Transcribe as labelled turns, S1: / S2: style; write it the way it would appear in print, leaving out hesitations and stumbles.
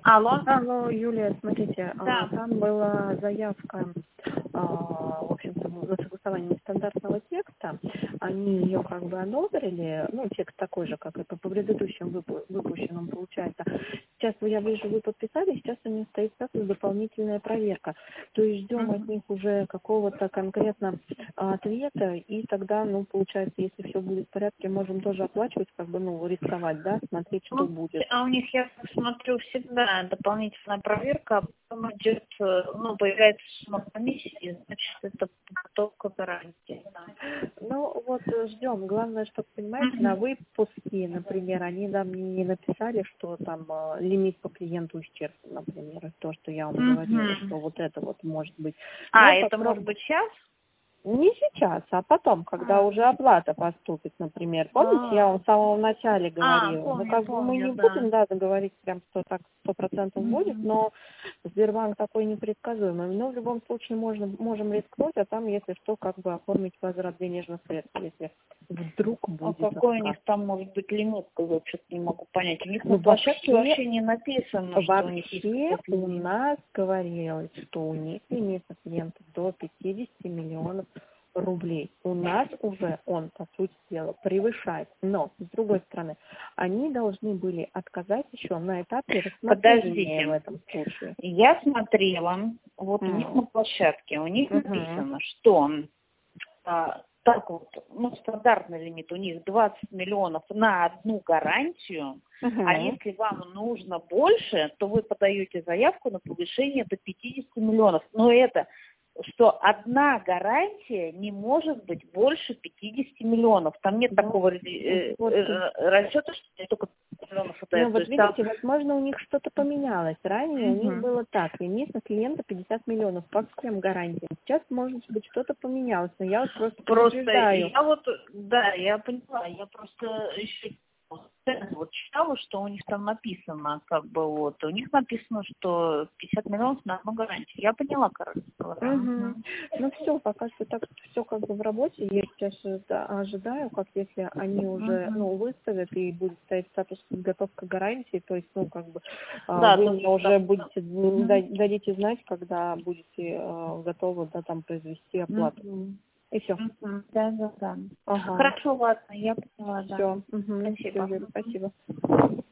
S1: Алло.
S2: Алло, Юлия, смотрите,
S1: Да.
S2: там была заявка, в общем-то, на согласование стандартного текста. Они ее как бы одобрили, ну, текст такой же, как и по предыдущим выпущенным, получается. Сейчас я вижу, вы подписали, сейчас у них стоит статус дополнительная проверка. То есть ждем от них уже какого-то конкретно ответа, и тогда, ну, получается, если все будет в порядке, можем тоже оплачивать, как бы, ну, рисковать, да, смотреть, что будет.
S1: А у них, я смотрю, всегда дополнительная проверка, а потом идет, ну, появляется сумма комиссии, значит, это подготовка гарантии. Да.
S2: Ну, вот ждем. Главное, чтобы, понимаете, на выпуске, например, они нам не написали, что там лимит по клиенту исчерпан, например, то, что я вам говорила, что вот это вот может быть.
S1: А,
S2: Но
S1: это может быть сейчас?
S2: не сейчас, а потом, когда уже оплата поступит, например. Помните, я вам в самом начале говорила? Ну, как бы мы не будем, да, договорить прям, что так 100% будет, но Сбербанк такой непредсказуемый. Но в любом случае можем рискнуть, а там, если что, как бы оформить возврат денежных средств, если вдруг будет
S1: А какой у
S2: отказ.
S1: них там может быть лимит, я что-то не могу понять. У них
S2: Ну,
S1: на площадке вообще не написано, что у них есть
S2: вообще
S1: какой-то
S2: у
S1: лимит.
S2: нас говорилось, что у них лимит на клиентов до 50 миллионов рублей. У нас уже он, по сути дела, превышает. Но, с другой стороны, они должны были отказать еще на этапе рассмотрения в
S1: Подождите.
S2: этом случае.
S1: Я смотрела, вот у них на площадке, у них написано, что так вот, ну, стандартный лимит у них 20 миллионов на одну гарантию, а если вам нужно больше, то вы подаете заявку на повышение до 50 миллионов. Но это, что одна гарантия не может быть больше 50 миллионов. Там нет такого расчета, что только 50 миллионов это.
S2: Ну, вот видите, возможно, у них что-то поменялось. Ранее у них было так, лимит на клиента 50 миллионов, по всем гарантиям. Сейчас, может быть, что-то поменялось, но я вот просто предупреждаю.
S1: Я вот, да, я поняла, я просто еще вот читала, что у них там написано, как бы вот, у них написано, что 50 миллионов на одну гарантию. Я поняла, короче говоря.
S2: Ну все, пока что так все как бы в работе. Я сейчас ожидаю, как если они уже, ну, выставят и будет стоять статус подготовка гарантии, то есть, ну, как бы вы мне уже будете дадите знать, когда будете готовы, да, там произвести оплату. И все.
S1: Да. Хорошо, ладно, я поняла, да.
S2: Все.
S1: Спасибо.
S2: Спасибо.